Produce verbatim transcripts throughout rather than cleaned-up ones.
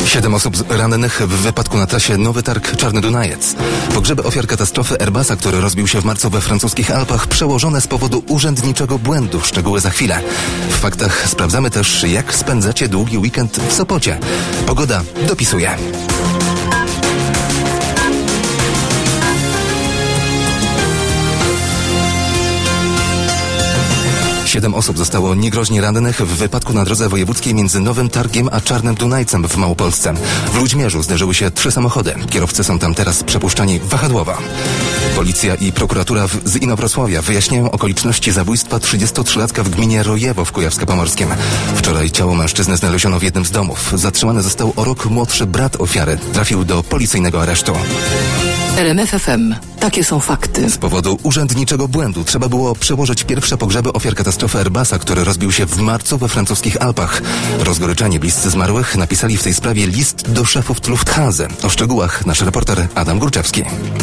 Siedem osób rannych w wypadku na trasie Nowy Targ Czarny Dunajec. Pogrzeby ofiar katastrofy Airbusa, który rozbił się w marcu we francuskich Alpach, przełożone z powodu urzędniczego błędu. Szczegóły za chwilę. W faktach sprawdzamy też, jak spędzacie długi weekend w Sopocie. Pogoda dopisuje. Siedem osób zostało niegroźnie rannych w wypadku na drodze wojewódzkiej między Nowym Targiem a Czarnym Dunajcem w Małopolsce. W Ludźmierzu zderzyły się trzy samochody. Kierowcy są tam teraz przepuszczani wahadłowo. Policja i prokuratura w, z Inowrocławia wyjaśniają okoliczności zabójstwa trzydziestotrzylatka w gminie Rojewo w Kujawsko-Pomorskim. Wczoraj ciało mężczyzny znaleziono w jednym z domów. Zatrzymany został o rok młodszy brat ofiary. Trafił do policyjnego aresztu. R M F F M. Takie są fakty. Z powodu urzędniczego błędu trzeba było przełożyć pierwsze pogrzeby ofiar katastrofy Airbusa, który rozbił się w marcu we francuskich Alpach. Rozgoryczeni bliscy zmarłych napisali w tej sprawie list do szefów Lufthansa. O szczegółach nasz reporter Adam Górczewski.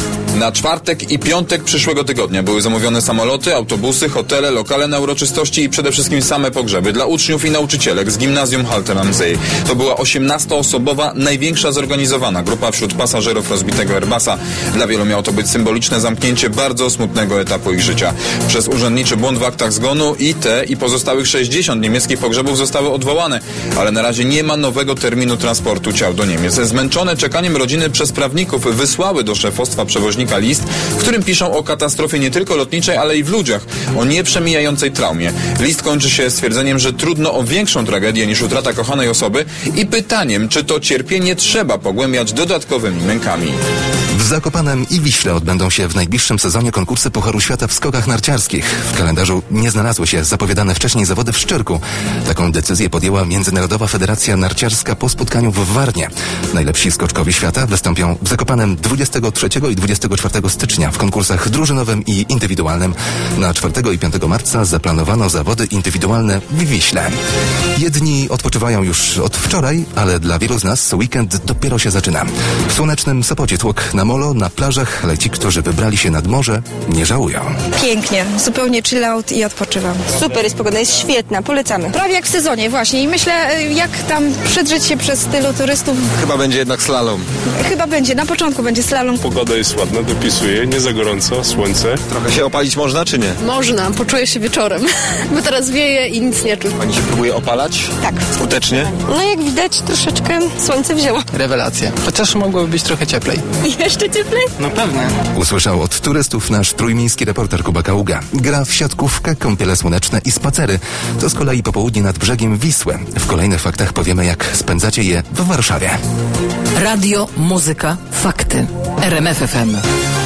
Na czwartek i piątek przyszłego tygodnia były zamówione samoloty, autobusy, hotele, lokale na uroczystości i przede wszystkim same pogrzeby dla uczniów i nauczycielek z gimnazjum Halter am See. To była osiemnastoosobowa, największa zorganizowana grupa wśród pasażerów rozbitego Airbusa. Dla wielu miało to być symboliczne zamknięcie bardzo smutnego etapu ich życia. Przez urzędniczy błąd w aktach zgonu i te i pozostałych sześćdziesiąt niemieckich pogrzebów zostały odwołane, ale na razie nie ma nowego terminu transportu ciał do Niemiec. Zmęczone czekaniem rodziny przez prawników wysłały do szefostwa przewoźnika list, w którym piszą o katastrofie nie tylko lotniczej, ale i w ludziach, o nieprzemijającej traumie. List kończy się stwierdzeniem, że trudno o większą tragedię niż utrata kochanej osoby i pytaniem, czy to cierpienie trzeba pogłębiać dodatkowymi mękami. W Zakopanem i Wiśle odbędą się w najbliższym sezonie konkursy Pucharu Świata w skokach narciarskich. W kalendarzu nie znalazły się zapowiadane wcześniej zawody w Szczyrku. Taką decyzję podjęła Międzynarodowa Federacja Narciarska po spotkaniu w Warnie. Najlepsi skoczkowie świata wystąpią w Zakopanem dwudziestego trzeciego i dwudziestego czwartego stycznia w konkursach drużynowym i indywidualnym. Na czwartego i piątego marca zaplanowano zawody indywidualne w Wiśle. Jedni odpoczywają już od wczoraj, ale dla wielu z nas weekend dopiero się zaczyna. W słonecznym Sopocie tłok na molo, na plażach, ale ci, którzy wybrali się nad morze, nie żałują. Pięknie, zupełnie chill out i odpoczywam. Super, jest pogoda, jest świetna, polecamy. Prawie jak w sezonie właśnie i myślę, jak tam przedrzeć się przez tylu turystów. Chyba będzie jednak slalom. Chyba będzie, na początku będzie slalom. Pogoda jest ładna, dopisuje, nie za gorąco, słońce. Trochę się opalić można, czy nie? Można, poczuję się wieczorem, bo teraz wieje i nic nie czuć. Pani się próbuje opalać? Tak. Skutecznie? No jak widać, troszeczkę słońce wzięło. Rewelacja. Chociaż mogłoby być trochę cieplej. Jeszcze cieplej? No pewnie. Usłyszał od turystów nasz trójmiejski reporter Kuba Kaługa. Gra w siatkówkę, kąpiele słoneczne i spacery. To z kolei popołudnie nad brzegiem Wisły. W kolejnych faktach powiemy, jak spędzacie je w Warszawie. Radio, muzyka, fakty. R M F F M.